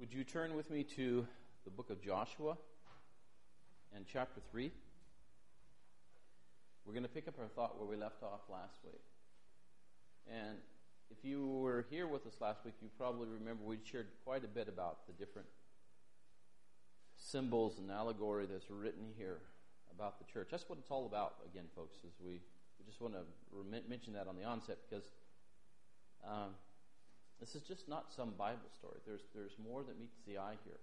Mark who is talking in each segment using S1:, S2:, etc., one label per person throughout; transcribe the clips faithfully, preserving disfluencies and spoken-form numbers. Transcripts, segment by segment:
S1: Would you turn with me to the book of Joshua and chapter three? We're going to pick up our thought where we left off last week. And if you were here with us last week, you probably remember we shared quite a bit about the different symbols and allegory that's written here about the church. That's what it's all about, again, folks, is we, we just want to rem- mention that on the onset because um, this is just not some Bible story. There's there's more that meets the eye here.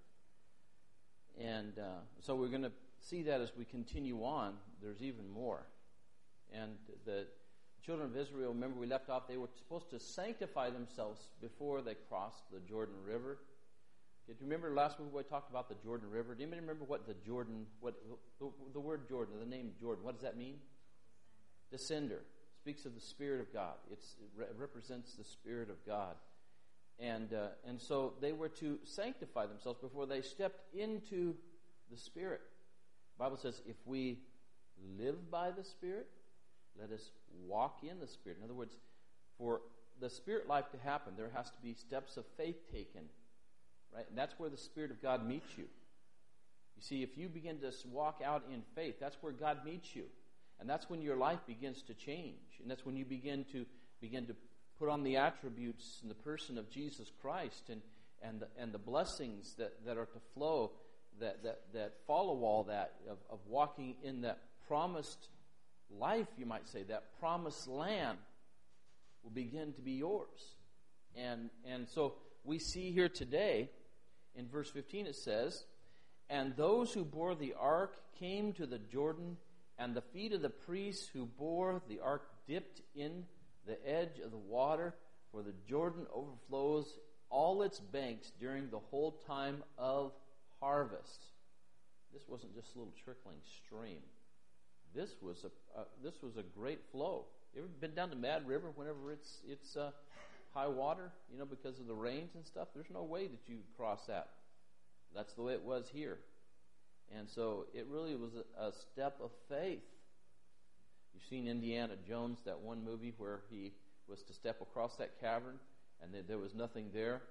S1: And uh, so we're going to see that as we continue on, there's even more. And the children of Israel, remember we left off, they were supposed to sanctify themselves before they crossed the Jordan River. Do you remember last week we talked about the Jordan River? Do you remember what the Jordan, what the, the word Jordan, the name Jordan, what does that mean? Descender. Speaks of the Spirit of God. It's, it re- represents the Spirit of God. And uh, and so they were to sanctify themselves before they stepped into the Spirit. The Bible says, if we live by the Spirit, let us walk in the Spirit. In other words, for the Spirit life to happen, there has to be steps of faith taken. Right? And that's where the Spirit of God meets you. You see, if you begin to walk out in faith, that's where God meets you. And that's when your life begins to change. And that's when you begin to begin to put on the attributes in the person of Jesus Christ and and the, and the blessings that, that are to flow that, that, that follow all that of, of walking in that promised life, you might say, that promised land will begin to be yours. And and so we see here today in verse fifteen it says, "And those who bore the ark came to the Jordan, and the feet of the priests who bore the ark dipped in the edge of the water, for the Jordan overflows all its banks during the whole time of harvest." This wasn't just a little trickling stream. This was a uh, this was a great flow. You ever been down to Mad River whenever it's it's uh, high water? You know, because of the rains and stuff. There's no way that you could cross that. That's the way it was here, and so it really was a, a step of faith. You've seen Indiana Jones, that one movie where he was to step across that cavern and there was nothing there,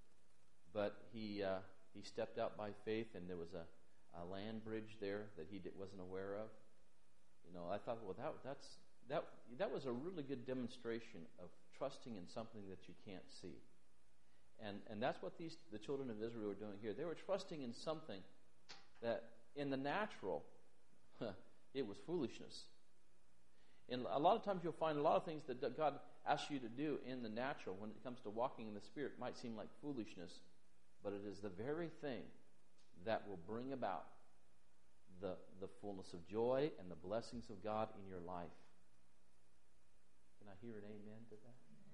S1: but he uh, he stepped out by faith and there was a, a land bridge there that he wasn't aware of. You know, I thought, well, that that's that that was a really good demonstration of trusting in something that you can't see, and and that's what these the children of Israel were doing here. They were trusting in something that in the natural, it was foolishness. And a lot of times you'll find a lot of things that God asks you to do in the natural when it comes to walking in the Spirit might seem like foolishness, but it is the very thing that will bring about the, the fullness of joy and the blessings of God in your life. Can I hear an amen to that?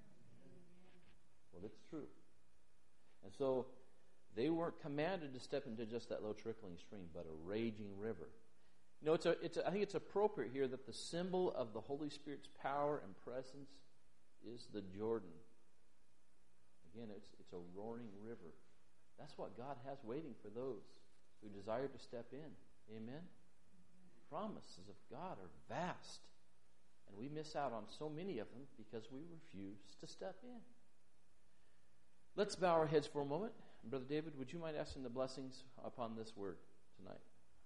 S1: Well, it's true. And so they weren't commanded to step into just that low trickling stream, but a raging river. You know, it's a, it's a, I think it's appropriate here that the symbol of the Holy Spirit's power and presence is the Jordan. Again, it's it's a roaring river. That's what God has waiting for those who desire to step in. Amen? The promises of God are vast. And we miss out on so many of them because we refuse to step in. Let's bow our heads for a moment. Brother David, would you mind asking the blessings upon this word tonight?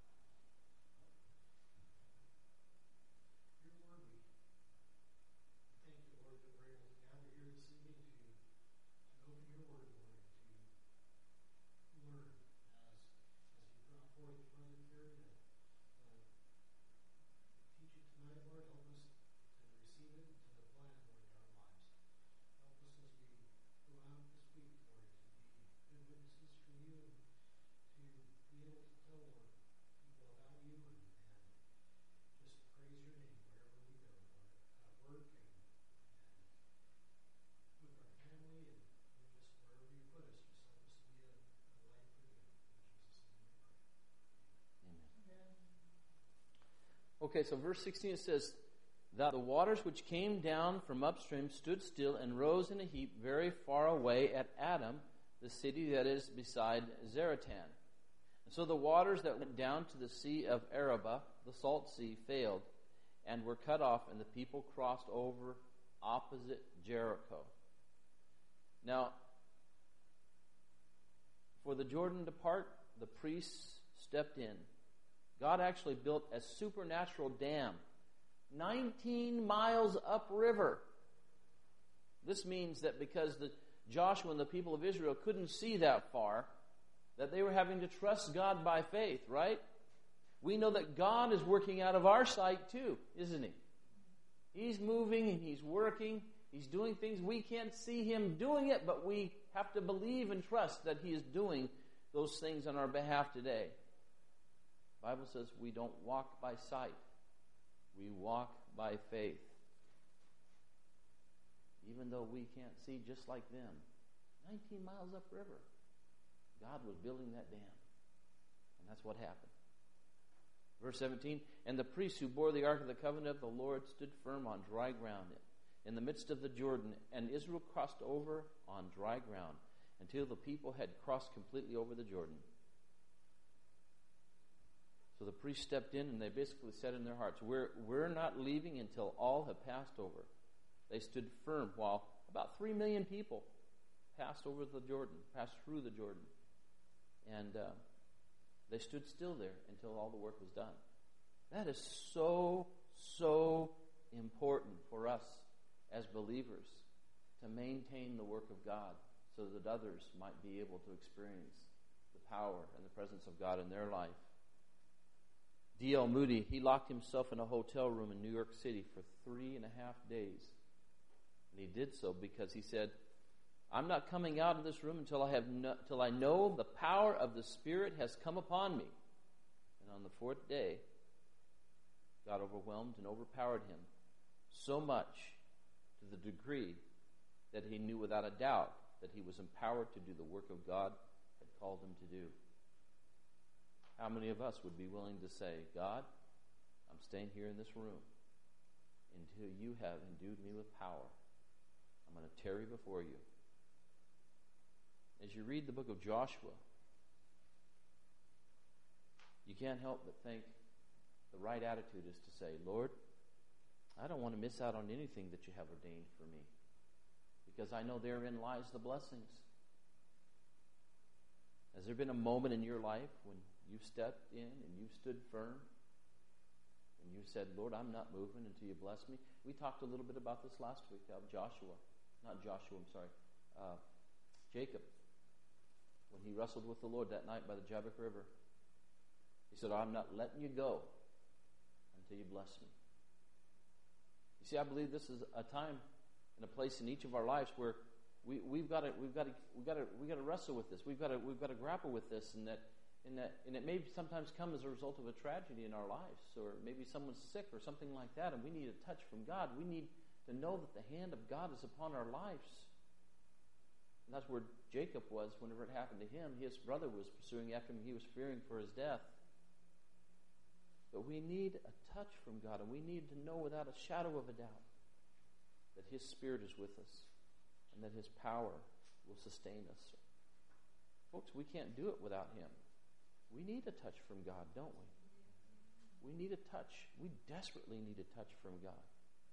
S1: Okay, so verse sixteen it says, "That the waters which came down from upstream stood still and rose in a heap very far away at Adam, the city that is beside Zaratan. And so the waters that went down to the sea of Arabah, the salt sea, failed and were cut off, and the people crossed over opposite Jericho." Now, for the Jordan to part, the priests stepped in. God actually built a supernatural dam nineteen miles upriver. This means that because the, Joshua and the people of Israel couldn't see that far, that they were having to trust God by faith, right? We know that God is working out of our sight too, isn't He? He's moving and He's working. He's doing things. We can't see Him doing it, but we have to believe and trust that He is doing those things on our behalf today. The Bible says we don't walk by sight. We walk by faith. Even though we can't see just like them. nineteen miles upriver. God was building that dam. And that's what happened. Verse seventeen, and the priests who bore the ark of the covenant of the Lord stood firm on dry ground in the midst of the Jordan, and Israel crossed over on dry ground until the people had crossed completely over the Jordan. So the priests stepped in and they basically said in their hearts, we're, we're not leaving until all have passed over. They stood firm while about three million people passed over the Jordan, passed through the Jordan. And uh, they stood still there until all the work was done. That is so, so important for us as believers to maintain the work of God so that others might be able to experience the power and the presence of God in their life. D L Moody, he locked himself in a hotel room in New York City for three and a half days. And he did so because he said, I'm not coming out of this room until I have no, till I know the power of the Spirit has come upon me. And on the fourth day, God overwhelmed and overpowered him so much to the degree that he knew without a doubt that he was empowered to do the work of God had called him to do. How many of us would be willing to say, God, I'm staying here in this room until you have endued me with power. I'm going to tarry before you. As you read the book of Joshua, you can't help but think the right attitude is to say, Lord, I don't want to miss out on anything that you have ordained for me, because I know therein lies the blessings. Has there been a moment in your life when you stepped in and you stood firm and you said, Lord, I'm not moving until you bless me? We talked a little bit about this last week of Joshua. Not Joshua, I'm sorry. Uh, Jacob. When he wrestled with the Lord that night by the Jabbok River. He said, I'm not letting you go until you bless me. You see, I believe this is a time and a place in each of our lives where we, we've got to we've got to we've got to we've got to wrestle with this. We've got to we've got to grapple with this, and that and that and it may sometimes come as a result of a tragedy in our lives, or maybe someone's sick or something like that, and we need a touch from God. We need to know that the hand of God is upon our lives. And that's where Jacob was whenever it happened to him. His brother was pursuing after him. He was fearing for his death. But we need a touch from God, and we need to know without a shadow of a doubt that His Spirit is with us and that His power will sustain us. Folks, we can't do it without Him. We need a touch from God, don't we? We need a touch. We desperately need a touch from God.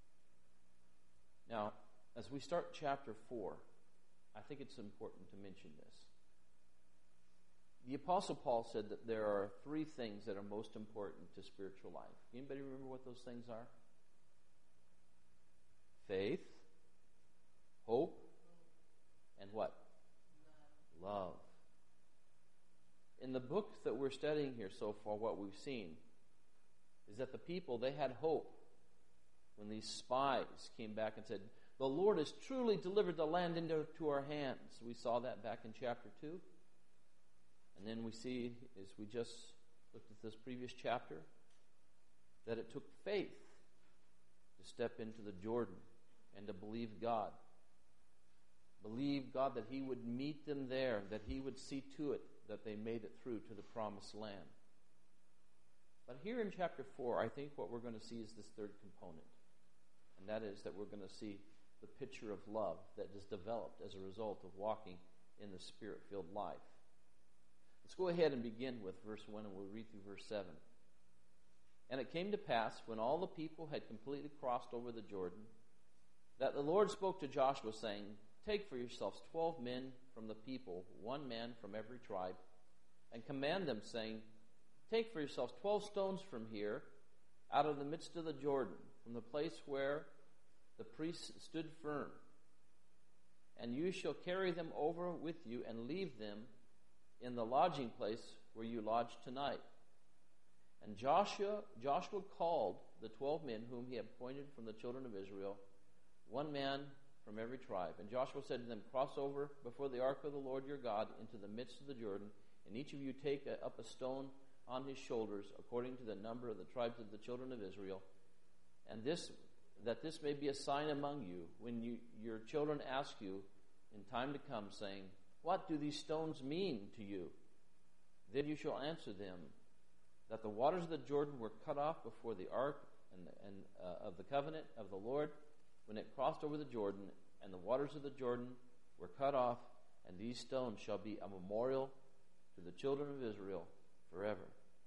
S1: Now, as we start chapter four, I think it's important to mention this. The Apostle Paul said that there are three things that are most important to spiritual life. Anybody remember what those things are? Faith, hope, and what? Love. Love. In the books that we're studying here so far, what we've seen is that the people, they had hope when these spies came back and said, the Lord has truly delivered the land into to our hands. We saw that back in chapter two. And then we see, as we just looked at this previous chapter, that it took faith to step into the Jordan and to believe God. Believe God that He would meet them there, that He would see to it that they made it through to the promised land. But here in chapter four, I think what we're going to see is this third component. And that is that we're going to see the picture of love that is developed as a result of walking in the Spirit-filled life. Let's go ahead and begin with verse one, and we'll read through verse seven. And it came to pass, when all the people had completely crossed over the Jordan, that the Lord spoke to Joshua, saying, take for yourselves twelve men from the people, one man from every tribe, and command them, saying, take for yourselves twelve stones from here, out of the midst of the Jordan, from the place where the priests stood firm. And you shall carry them over with you and leave them in the lodging place where you lodge tonight. And Joshua, Joshua called the twelve men whom he appointed from the children of Israel, one man from every tribe. And Joshua said to them, cross over before the ark of the Lord your God into the midst of the Jordan, and each of you take a, up a stone on his shoulders, according to the number of the tribes of the children of Israel. And this, that this may be a sign among you, when you, your children ask you in time to come, saying, what do these stones mean to you? Then you shall answer them, that the waters of the Jordan were cut off before the ark and, and uh, of the covenant of the Lord, when it crossed over the Jordan, and the waters of the Jordan were cut off, and these stones shall be a memorial to the children of Israel forever.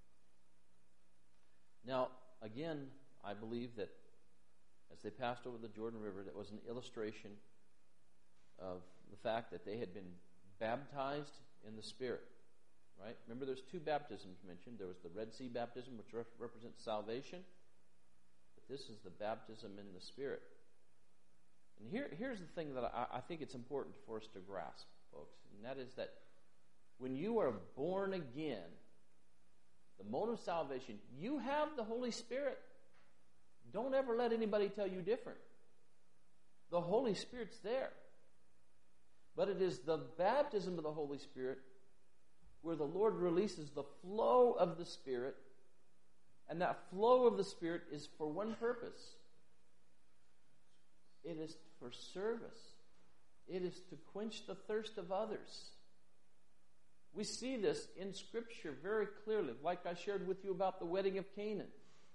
S1: Now, again, I believe that as they passed over the Jordan River, that was an illustration of the fact that they had been baptized in the Spirit. Right? Remember, there's two baptisms mentioned. There was the Red Sea baptism, which rep- represents salvation. But this is the baptism in the Spirit. And here, here's the thing that I, I think it's important for us to grasp, folks. And that is that when you are born again, the mode of salvation, you have the Holy Spirit. Don't ever let anybody tell you different. The Holy Spirit's there. But it is the baptism of the Holy Spirit where the Lord releases the flow of the Spirit, and that flow of the Spirit is for one purpose. It is for service. It is to quench the thirst of others. We see this in Scripture very clearly, like I shared with you about the wedding of Canaan.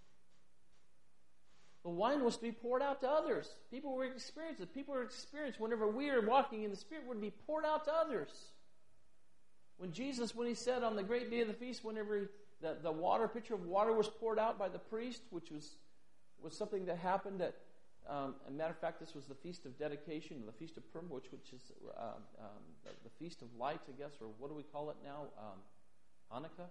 S1: The wine was to be poured out to others. People were experiencing it. People were experiencing whenever we are walking in the Spirit, would be poured out to others. When Jesus, when he said on the great day of the feast, whenever he, the, the water, pitcher of water was poured out by the priest, which was, was something that happened at, um, as a matter of fact, this was the Feast of Dedication, the Feast of Purim, which, which is um, um, the, the Feast of Lights, I guess, or what do we call it now? Um, Hanukkah.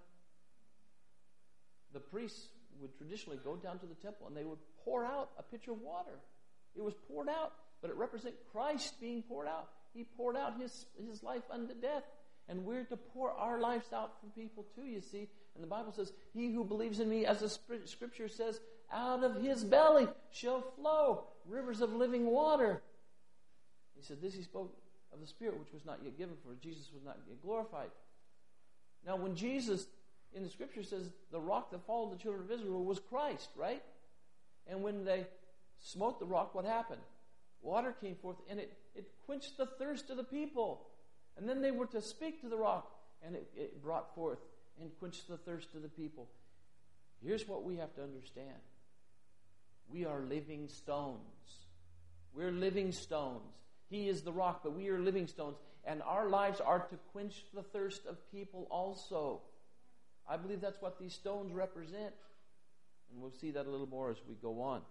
S1: The priests would traditionally go down to the temple and they would pour out a pitcher of water. It was poured out, but it represented Christ being poured out. He poured out his, his life unto death. And we're to pour our lives out for people too, you see. And the Bible says, he who believes in me, as the Scripture says, out of his belly shall flow rivers of living water. He said, this he spoke of the Spirit, which was not yet given, for Jesus was not yet glorified. Now, when Jesus, in the Scripture, says the rock that followed the children of Israel was Christ, right? And when they smote the rock, what happened? Water came forth, and it, it quenched the thirst of the people. And then they were to speak to the rock, and it, it brought forth and quenched the thirst of the people. Here's what we have to understand. We are living stones. We're living stones. He is the rock, but we are living stones. And our lives are to quench the thirst of people also. I believe that's what these stones represent. And we'll see that a little more as we go on.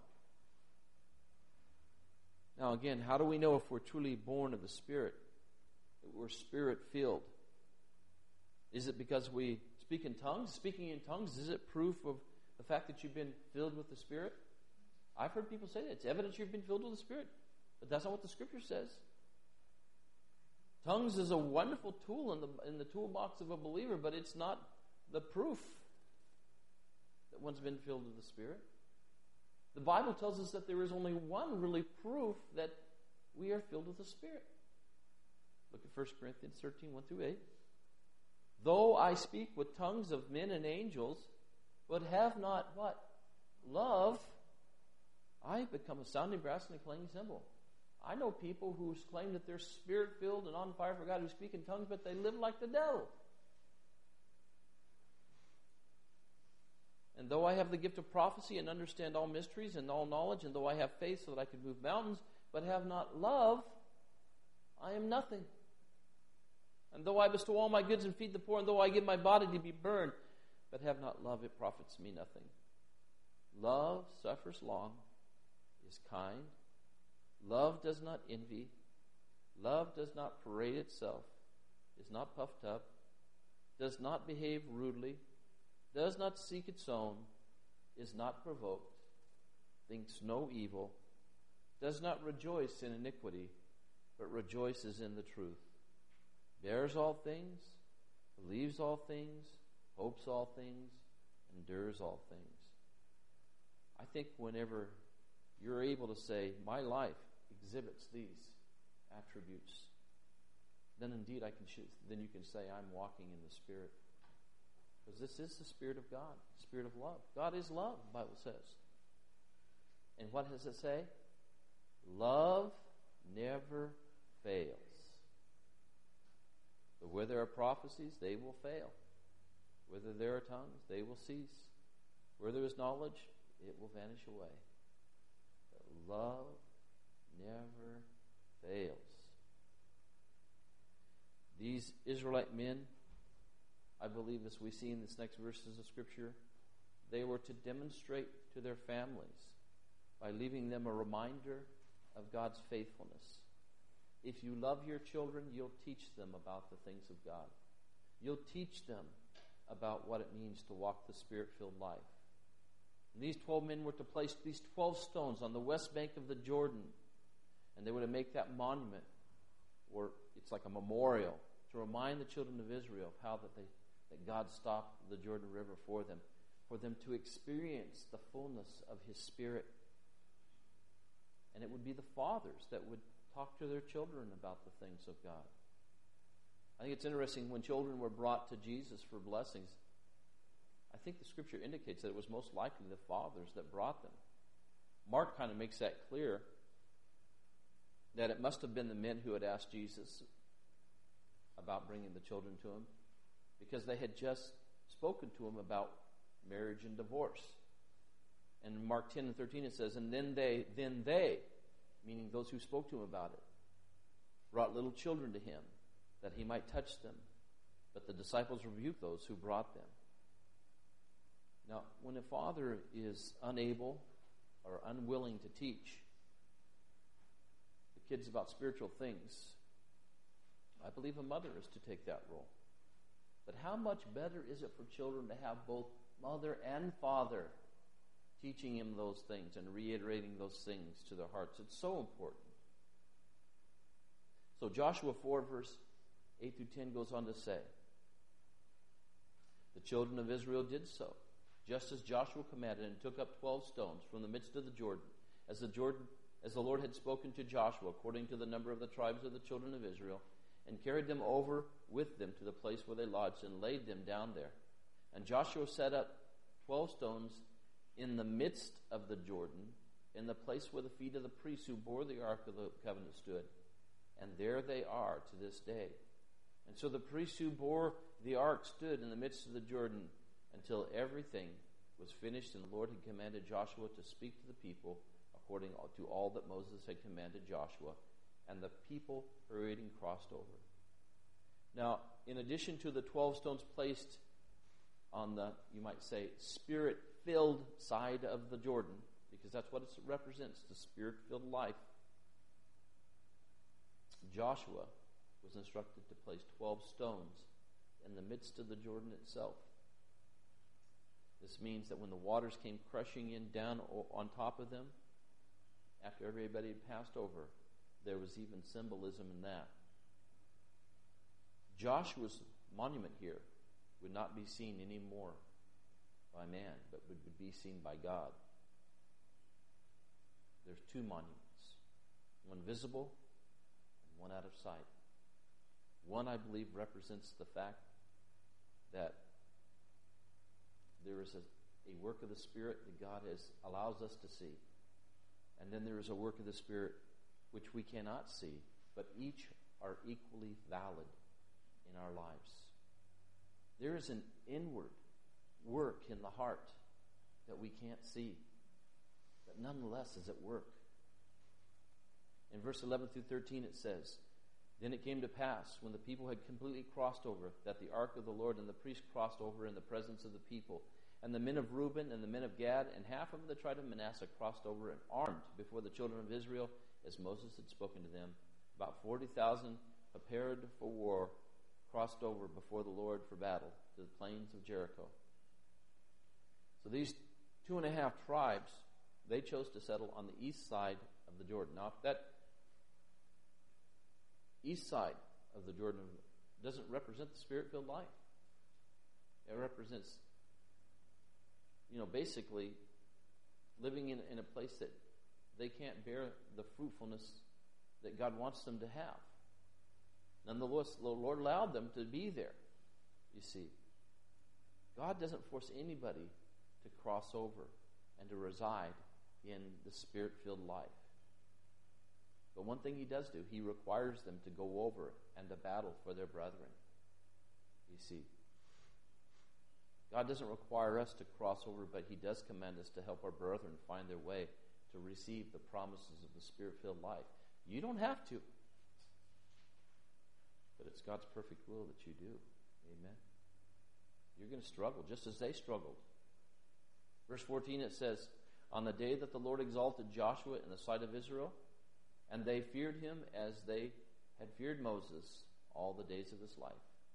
S1: Now again, how do we know if we're truly born of the Spirit? That we're Spirit-filled? Is it because we speak in tongues? Speaking in tongues, is it proof of the fact that you've been filled with the Spirit? I've heard people say that. It's evidence you've been filled with the Spirit. But that's not what the Scripture says. Tongues is a wonderful tool in the, in the toolbox of a believer, but it's not the proof that one's been filled with the Spirit. The Bible tells us that there is only one really proof that we are filled with the Spirit. Look at First Corinthians thirteen, one through eight. Though I speak with tongues of men and angels, but have not what? Love, I become a sounding brass and a clanging cymbal. I know people who claim that they're Spirit-filled and on fire for God, who speak in tongues, but they live like the devil. And though I have the gift of prophecy and understand all mysteries and all knowledge, and though I have faith so that I can move mountains, but have not love, I am nothing. And though I bestow all my goods and feed the poor, and though I give my body to be burned, but have not love, it profits me nothing. Love suffers long, is kind. Love does not envy. Love does not parade itself, is not puffed up, does not behave rudely, does not seek its own, is not provoked, thinks no evil, does not rejoice in iniquity, but rejoices in the truth, bears all things, believes all things, hopes all things, endures all things. I think whenever you're able to say, my life exhibits these attributes, then indeed I can sh- then you can say, I'm walking in the Spirit. Because this is the Spirit of God, the Spirit of love. God is love, the Bible says. And what does it say? Love never fails. But where there are prophecies, they will fail. Whether there are tongues, they will cease. Where there is knowledge, it will vanish away. But love never fails. These Israelite men, I believe, as we see in this next verses of Scripture, they were to demonstrate to their families by leaving them a reminder of God's faithfulness. If you love your children, you'll teach them about the things of God. You'll teach them about what it means to walk the Spirit-filled life. And these twelve men were to place these twelve stones on the west bank of the Jordan, and they were to make that monument, or it's like a memorial, to remind the children of Israel of how that they that God stopped the Jordan River for them, for them to experience the fullness of His Spirit. And it would be the fathers that would talk to their children about the things of God. I think it's interesting, when children were brought to Jesus for blessings, I think the Scripture indicates that it was most likely the fathers that brought them. Mark kind of makes that clear, that it must have been the men who had asked Jesus about bringing the children to Him, because they had just spoken to Him about marriage and divorce. And in Mark ten and thirteen it says, and then they, then they, meaning those who spoke to Him about it, brought little children to Him, that He might touch them. But the disciples rebuked those who brought them. Now, when a father is unable or unwilling to teach the kids about spiritual things, I believe a mother is to take that role. But how much better is it for children to have both mother and father teaching him those things and reiterating those things to their hearts? It's so important. So Joshua four, verse eight through ten goes on to say, the children of Israel did so, just as Joshua commanded, and took up twelve stones from the midst of the Jordan, as the Jordan, as the Lord had spoken to Joshua, according to the number of the tribes of the children of Israel, and carried them over with them to the place where they lodged, and laid them down there. And Joshua set up twelve stones in the midst of the Jordan, in the place where the feet of the priests who bore the Ark of the Covenant stood. And there they are to this day. And so the priests who bore the Ark stood in the midst of the Jordan until everything was finished, and the Lord had commanded Joshua to speak to the people according to all that Moses had commanded Joshua. And the people hurried and crossed over. Now, in addition to the twelve stones placed on the, you might say, Spirit-filled side of the Jordan, because that's what it represents, the Spirit-filled life, Joshua was instructed to place twelve stones in the midst of the Jordan itself. This means that when the waters came crushing in down on top of them, after everybody had passed over, there was even symbolism in that. Joshua's monument here would not be seen anymore by man, but would be seen by God. There's two monuments, one visible and one out of sight. One, I believe, represents the fact that there is a, a work of the Spirit that God has allows us to see. And then there is a work of the Spirit which we cannot see, but each are equally valid in our lives. There is an inward work in the heart that we can't see, but nonetheless is at work. In verse eleven through thirteen it says, then it came to pass, when the people had completely crossed over, that the ark of the Lord and the priest crossed over in the presence of the people. And the men of Reuben and the men of Gad and half of the tribe of Manasseh crossed over and armed before the children of Israel, as Moses had spoken to them. about forty thousand prepared for war, crossed over before the Lord for battle to the plains of Jericho. So these two and a half tribes, they chose to settle on the east side of the Jordan. Now, that east side of the Jordan doesn't represent the Spirit-filled life. It represents, you know, basically living in, in a place that they can't bear the fruitfulness that God wants them to have. Nonetheless, the Lord allowed them to be there, you see. God doesn't force anybody to cross over and to reside in the Spirit-filled life. But one thing He does do, He requires them to go over and to battle for their brethren, you see. God doesn't require us to cross over, but He does command us to help our brethren find their way to receive the promises of the Spirit-filled life. You don't have to, but it's God's perfect will that you do. Amen. You're going to struggle just as they struggled. Verse fourteen, it says, on the day that the Lord exalted Joshua in the sight of Israel, and they feared him as they had feared Moses all the days of his life.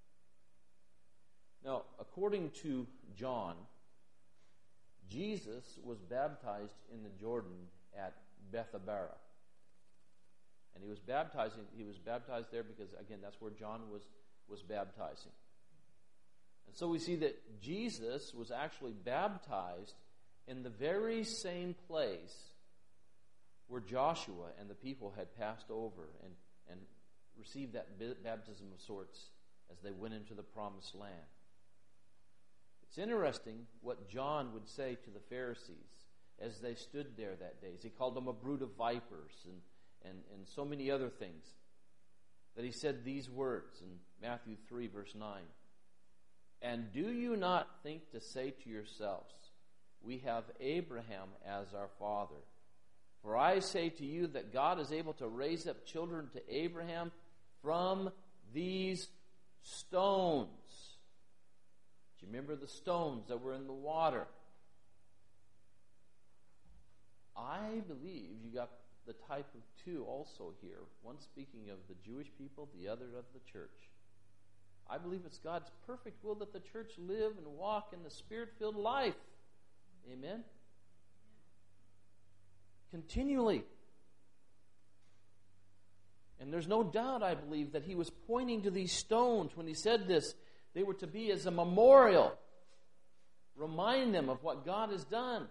S1: Now, according to John, Jesus was baptized in the Jordan at Bethabara. And he was baptizing, he was baptized there because, again, that's where John was, was baptizing. And so we see that Jesus was actually baptized in the very same place where Joshua and the people had passed over and, and received that baptism of sorts as they went into the promised land. It's interesting what John would say to the Pharisees as they stood there that day. He called them a brood of vipers and, and, and so many other things. That he said these words in Matthew three, verse nine. And do you not think to say to yourselves, we have Abraham as our father? For I say to you that God is able to raise up children to Abraham from these stones. Do you remember the stones that were in the water? I believe you got the type of two also here. One speaking of the Jewish people, the other of the church. I believe it's God's perfect will that the church live and walk in the Spirit-filled life. Amen? Continually. And there's no doubt, I believe, that he was pointing to these stones when he said this. They were to be as a memorial. Remind them of what God has done.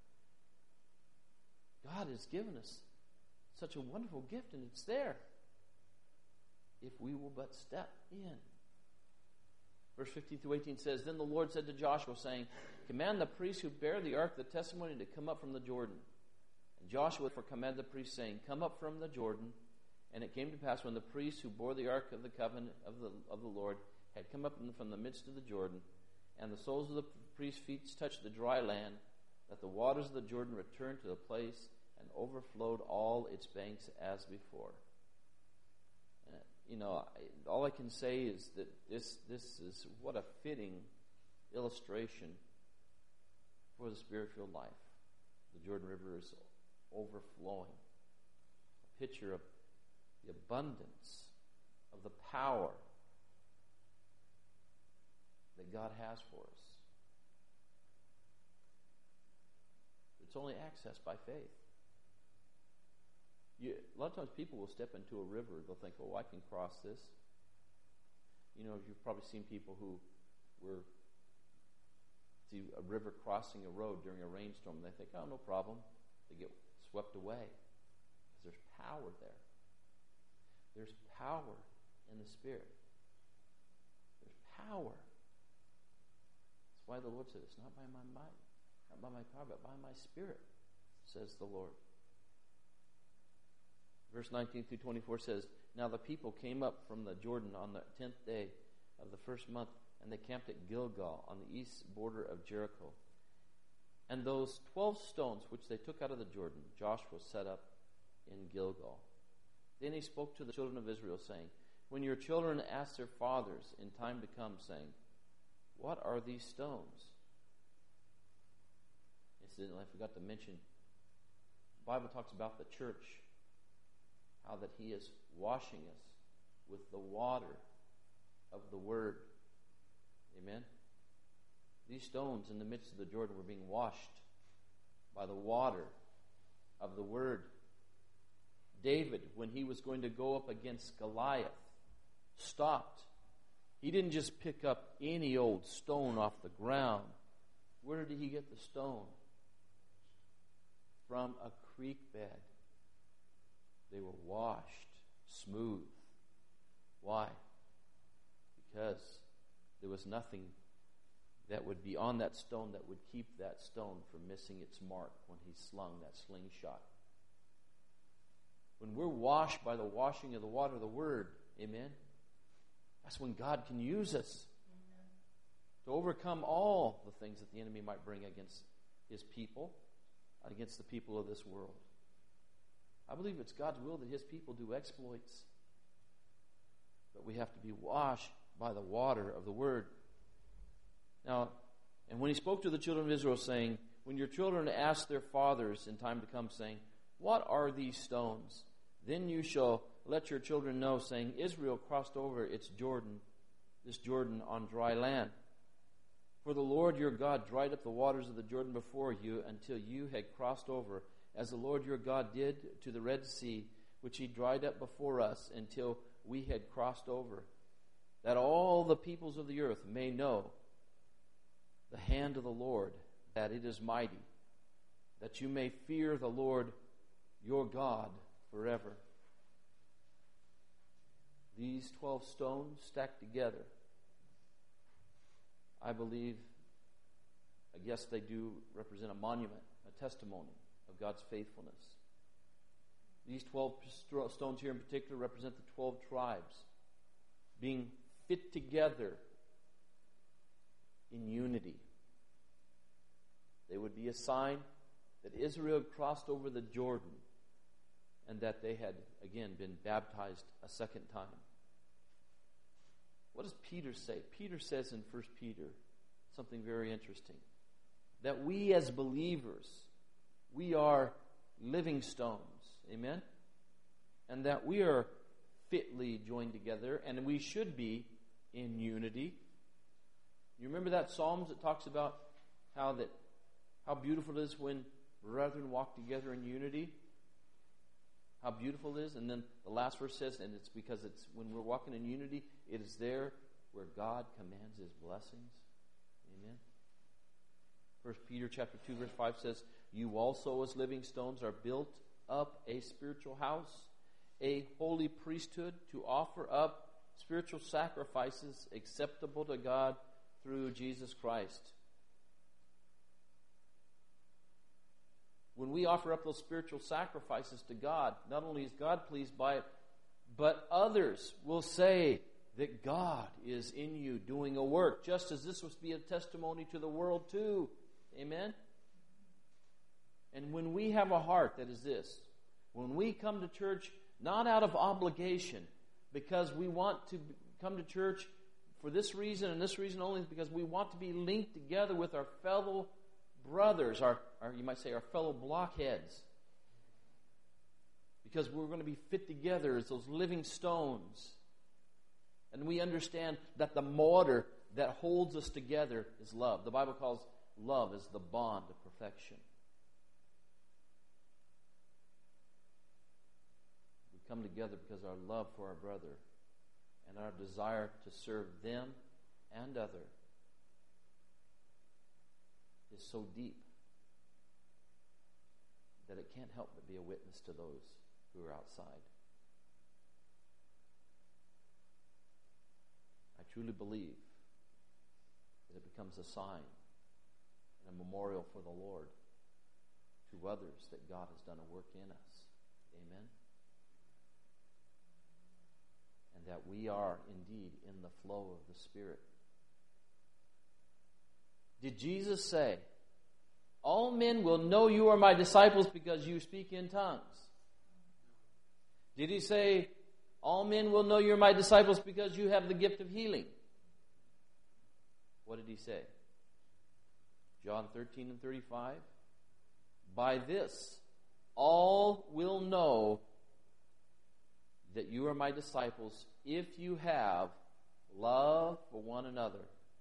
S1: God has given us such a wonderful gift, and it's there if we will but step in. Verse fifteen through eighteen says, Then the Lord said to Joshua, saying, Command the priests who bear the ark of the testimony to come up from the Jordan. And Joshua for commanded the priests, saying, Come up from the Jordan. And it came to pass when the priests who bore the ark of the covenant of the of the Lord had come up from the midst of the Jordan, and the soles of the priests' feet touched the dry land, that the waters of the Jordan returned to the place and overflowed all its banks as before. Uh, you know, I, all I can say is that this this is what a fitting illustration for the Spirit-filled life. The Jordan River is overflowing. A picture of the abundance of the power that God has for us. It's only accessed by faith. You, a lot of times people will step into a river. They'll think, oh, I can cross this. You know, you've probably seen people who were see a river crossing a road during a rainstorm. And they think, oh, no problem. They get swept away because there's power there. There's power in the Spirit. There's power. That's why the Lord said, it's not by my might, not by my power, but by my Spirit, says the Lord. Verse nineteen through twenty-four says, Now the people came up from the Jordan on the tenth day of the first month, and they camped at Gilgal on the east border of Jericho. And those twelve stones which they took out of the Jordan, Joshua set up in Gilgal. Then he spoke to the children of Israel, saying, When your children ask their fathers in time to come, saying, What are these stones? Incidentally, I forgot to mention, the Bible talks about the church, how that He is washing us with the water of the Word. Amen? These stones in the midst of the Jordan were being washed by the water of the Word. David, when he was going to go up against Goliath, stopped. He didn't just pick up any old stone off the ground. Where did he get the stone? From a creek bed. They were washed smooth. Why? Because there was nothing that would be on that stone that would keep that stone from missing its mark when he slung that slingshot. When we're washed by the washing of the water of the Word, amen, that's when God can use us amen. To overcome all the things that the enemy might bring against His people, against the people of this world. I believe it's God's will that His people do exploits. But we have to be washed by the water of the Word. Now, and when He spoke to the children of Israel, saying, when your children ask their fathers in time to come, saying, what are these stones? Then you shall let your children know, saying, Israel crossed over its Jordan, this Jordan on dry land. For the Lord your God dried up the waters of the Jordan before you until you had crossed over, as the Lord your God did to the Red Sea, which He dried up before us until we had crossed over, that all the peoples of the earth may know the hand of the Lord, that it is mighty, that you may fear the Lord your God forever. These twelve stones stacked together, I believe, I guess they do represent a monument, a testimony of God's faithfulness. These twelve stones here in particular represent the twelve tribes being fit together in unity. They would be a sign that Israel had crossed over the Jordan and that they had, again, been baptized a second time. What does Peter say? Peter says in First Peter something very interesting. That we as believers, we are living stones. Amen? And that we are fitly joined together, and we should be in unity. You remember that Psalms that talks about how that how beautiful it is when brethren walk together in unity? How beautiful it is. And then the last verse says, and it's because it's when we're walking in unity, it is there where God commands His blessings. Amen. First Peter chapter two verse five says, you also as living stones are built up a spiritual house, a holy priesthood, to offer up spiritual sacrifices acceptable to God through Jesus Christ. When we offer up those spiritual sacrifices to God, not only is God pleased by it, but others will say that God is in you doing a work, just as this must be a testimony to the world too. Amen? And when we have a heart that is this, when we come to church not out of obligation, because we want to come to church for this reason and this reason only, because we want to be linked together with our fellow brothers, our, our you might say our fellow blockheads, because we're going to be fit together as those living stones. And we understand that the mortar that holds us together is love. The Bible calls love as the bond of perfection. We come together because our love for our brother and our desire to serve them and other is so deep that it can't help but be a witness to those who are outside. I truly believe that it becomes a sign and a memorial for the Lord to others that God has done a work in us. Amen? And that we are indeed in the flow of the Spirit. Did Jesus say, all men will know you are my disciples because you speak in tongues? Did He say, all men will know you're my disciples because you have the gift of healing? What did He say? John thirteen and thirty-five. By this, all will know that you are my disciples if you have love for one another.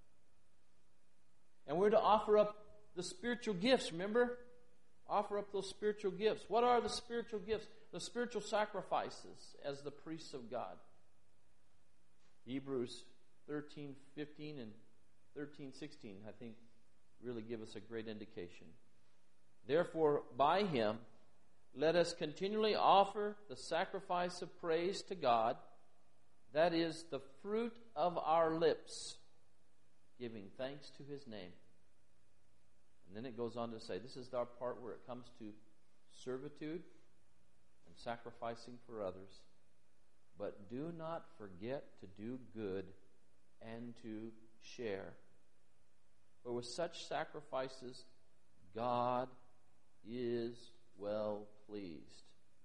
S1: And we're to offer up the spiritual gifts, remember? Offer up those spiritual gifts. What are the spiritual gifts? The spiritual sacrifices as the priests of God. Hebrews thirteen fifteen and thirteen sixteen, I think, really give us a great indication. Therefore, by him, let us continually offer the sacrifice of praise to God, that is the fruit of our lips, giving thanks to his name. And then it goes on to say, this is our part where it comes to servitude and sacrificing for others. But do not forget to do good and to share. For with such sacrifices, God is well pleased.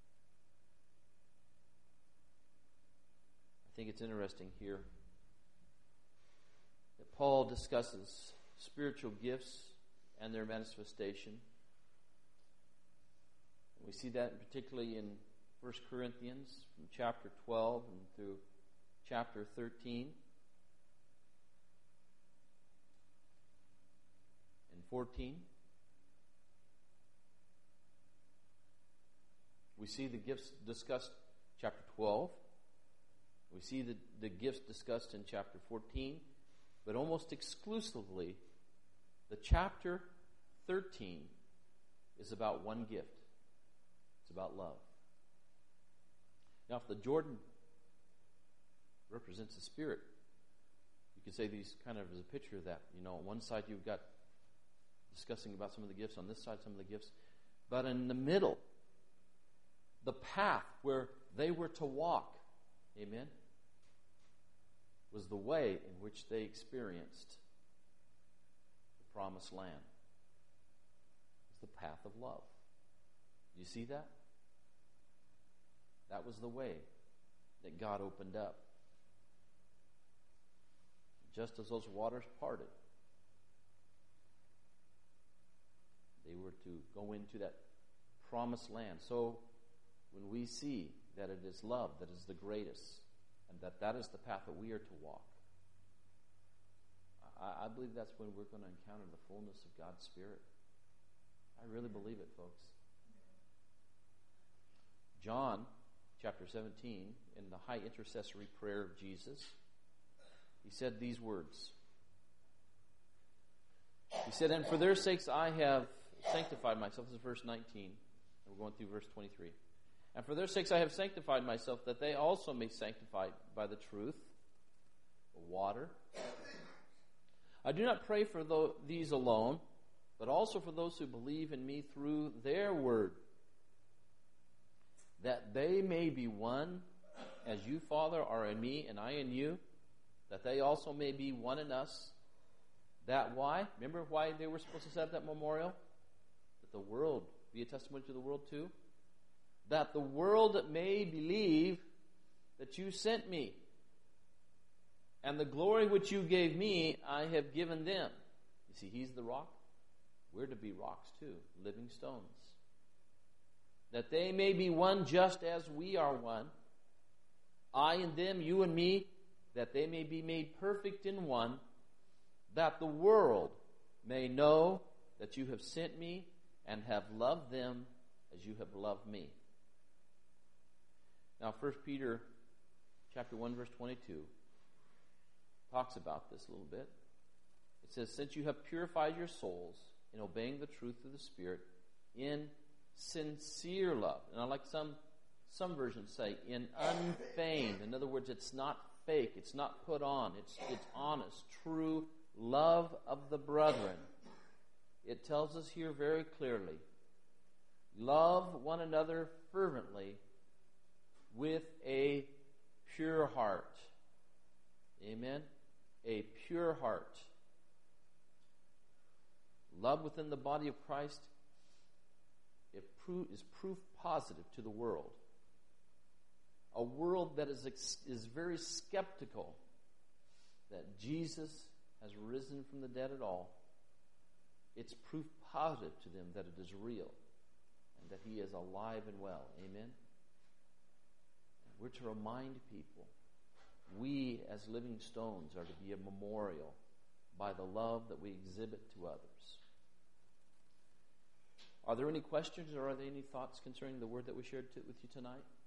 S1: I think it's interesting here that Paul discusses spiritual gifts and their manifestation. We see that particularly in First Corinthians from chapter twelve and through chapter thirteen and fourteen. We see the gifts discussed in chapter twelve. We see the, the gifts discussed in chapter fourteen. But almost exclusively, the chapter thirteen is about one gift. It's about love. Now, if the Jordan represents the Spirit, you could say these kind of as a picture of that. You know, on one side you've got discussing about some of the gifts, on this side some of the gifts. But in the middle, the path where they were to walk, amen, was the way in which they experienced the promised land. It was the path of love. You see that? That was the way that God opened up. Just as those waters parted, they were to go into that promised land. So when we see that it is love that is the greatest, and that that is the path that we are to walk, I, I believe that's when we're going to encounter the fullness of God's Spirit. I really believe it, folks. John chapter seventeen, in the high intercessory prayer of Jesus, he said these words. He said, and for their sakes I have sanctified myself. This is verse nineteen. And we're going through verse twenty-three. And for their sakes I have sanctified myself, that they also may be sanctified by the truth, the water. I do not pray for th- these alone, but also for those who believe in me through their word, that they may be one, as you, Father, are in me, and I in you, that they also may be one in us. That why? Remember why they were supposed to set up that memorial? That the world be a testimony to the world too. That the world may believe that you sent me. And the glory which you gave me, I have given them. You see, he's the rock. We're to be rocks too, living stones. That they may be one just as we are one. I and them, you and me, that they may be made perfect in one, that the world may know that you have sent me and have loved them as you have loved me. Now, First Peter chapter one, verse twenty-two talks about this a little bit. It says, since you have purified your souls in obeying the truth of the Spirit in sincere love. And I like some some versions say in unfeigned. In other words, it's not fake. It's not put on. It's it's honest, true love of the brethren. It tells us here very clearly, love one another fervently with a pure heart. Amen? A pure heart. Love within the body of Christ it pro- is proof positive to the world. A world that is ex- is very skeptical that Jesus has risen from the dead at all. It's proof positive to them that it is real and that he is alive and well. Amen? And we're were to remind people, we as living stones are to be a memorial by the love that we exhibit to others. Are there any questions or are there any thoughts concerning the word that we shared to, with you tonight?